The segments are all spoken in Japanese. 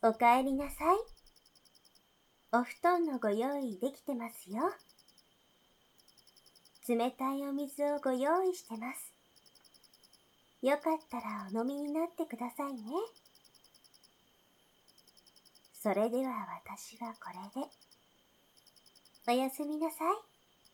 おかえりなさい。お布団のご用意できてますよ。冷たいお水をご用意してます。よかったらお飲みになってくださいね。それでは私はこれで。おやすみなさい。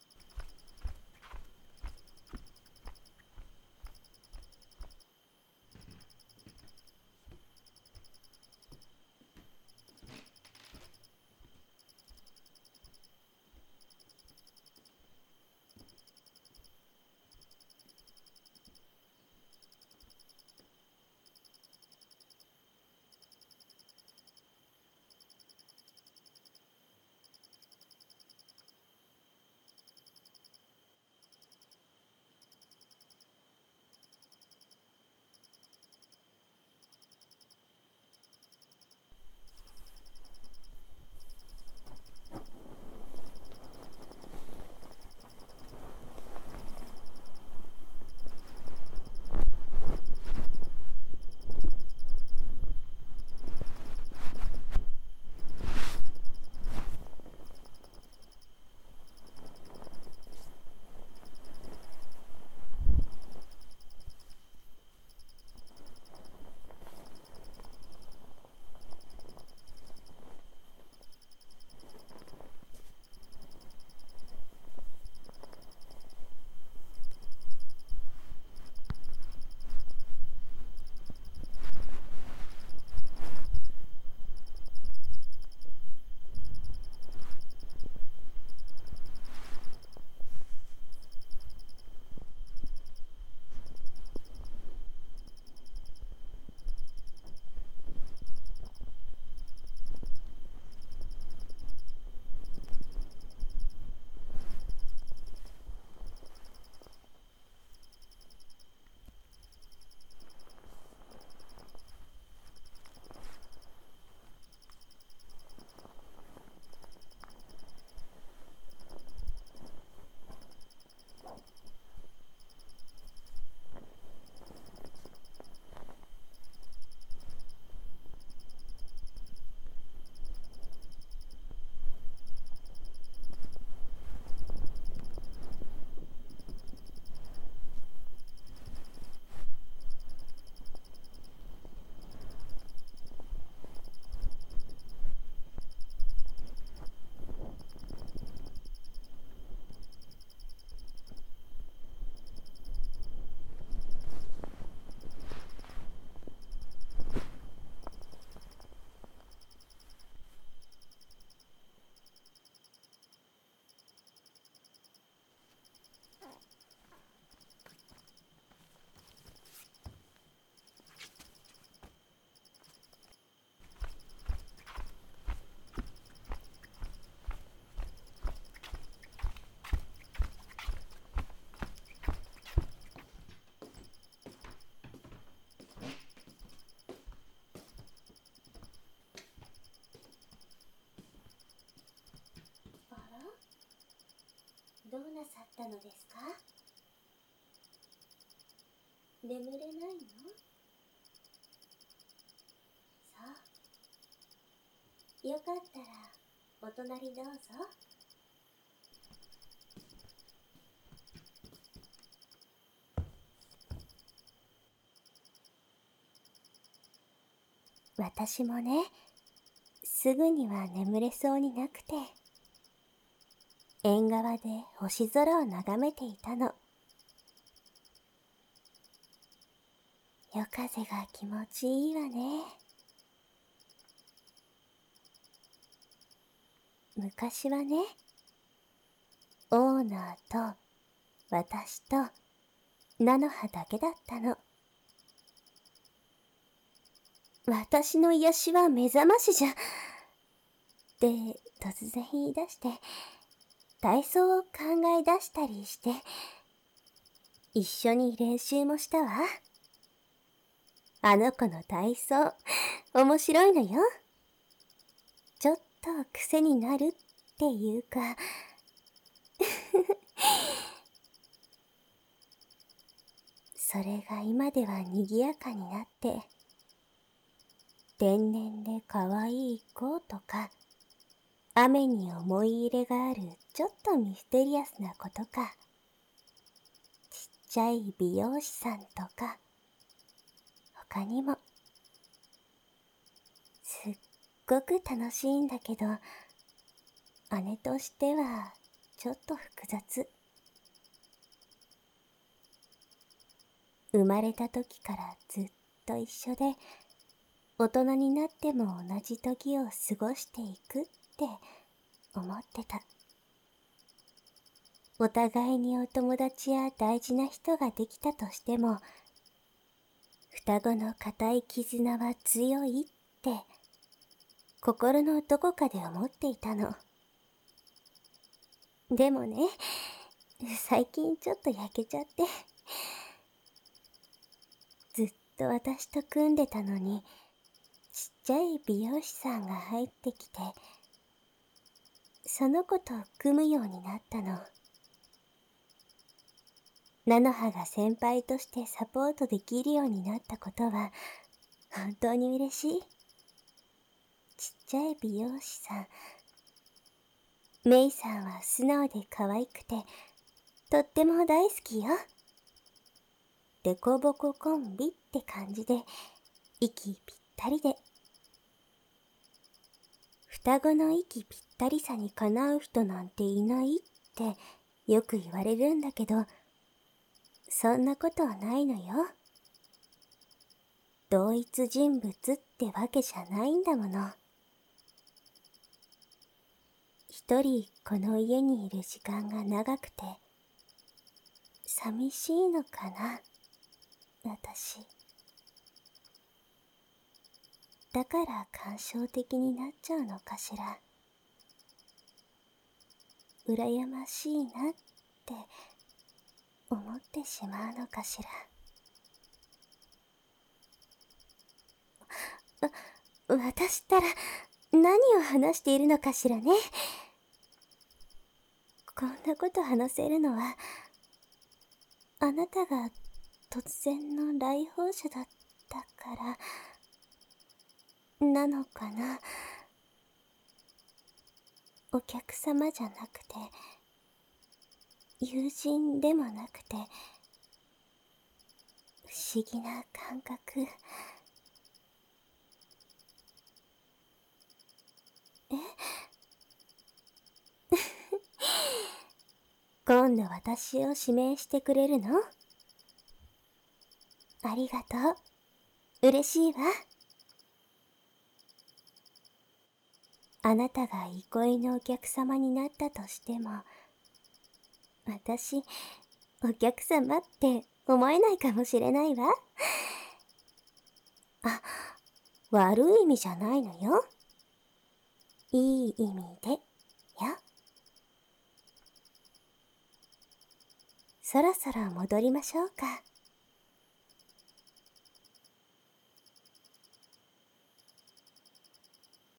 あら？どうなさったのですか？眠れないの？そう。よかったらお隣どうぞ。私もね、すぐには眠れそうになくて、縁側で星空を眺めていたの。夜風が気持ちいいわね。昔はね、オーナーと私と菜の葉だけだったの。私の癒しは目覚ましじゃ。って突然言い出して、体操を考え出したりして、一緒に練習もしたわ。あの子の体操、面白いのよ。ちょっと癖になるっていうか、それが今では賑やかになって、 天然で可愛い子とか、雨に思い入れがあるちょっとミステリアスな子とか、ちっちゃい美容師さんとか、他にも、すっごく楽しいんだけど、姉としてはちょっと複雑。生まれた時からずっと一緒で、大人になっても同じ時を過ごしていくって思ってた。お互いにお友達や大事な人ができたとしても、双子の固い絆は強いって心のどこかで思っていたの。でもね、最近ちょっと焼けちゃって、ずっと私と組んでたのに、ちっちゃい美容師さんが入ってきて、その子と組むようになったの。菜の葉が先輩としてサポートできるようになったことは本当に嬉しい。ちっちゃい美容師さん、メイさんは素直で可愛くてとっても大好きよ。デコボココンビって感じで息ぴったりで、双子の息ぴったりさにかなう人なんていないってよく言われるんだけど、そんなことはないのよ。同一人物ってわけじゃないんだもの。一人この家にいる時間が長くて寂しいのかな、私。だから感傷的になっちゃうのかしら。羨ましいなって思ってしまうのかしら。私ったら何を話しているのかしらね。こんなこと話せるのは、あなたが突然の来訪者だったからなのかな。お客様じゃなくて、友人でもなくて、不思議な感覚。今度私を指名してくれるの？ありがとう。嬉しいわ。あなたが憩いのお客様になったとしても、私、お客様って思えないかもしれないわ。あ、悪い意味じゃないのよ。いい意味で、よ。そろそろ戻りましょうか。